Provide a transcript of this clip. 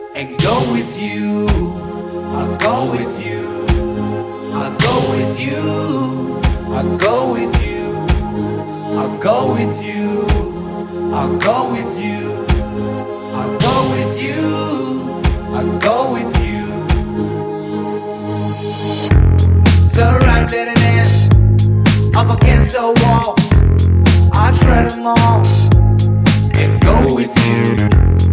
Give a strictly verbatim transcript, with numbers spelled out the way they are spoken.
and go with you. I'll go with you. I'll go with you. I'll go with you. I'll go with you. I'll go with you. I'll go with you. I'll go with you. Surrounded and in, up against the wall, I shred them all and go with you.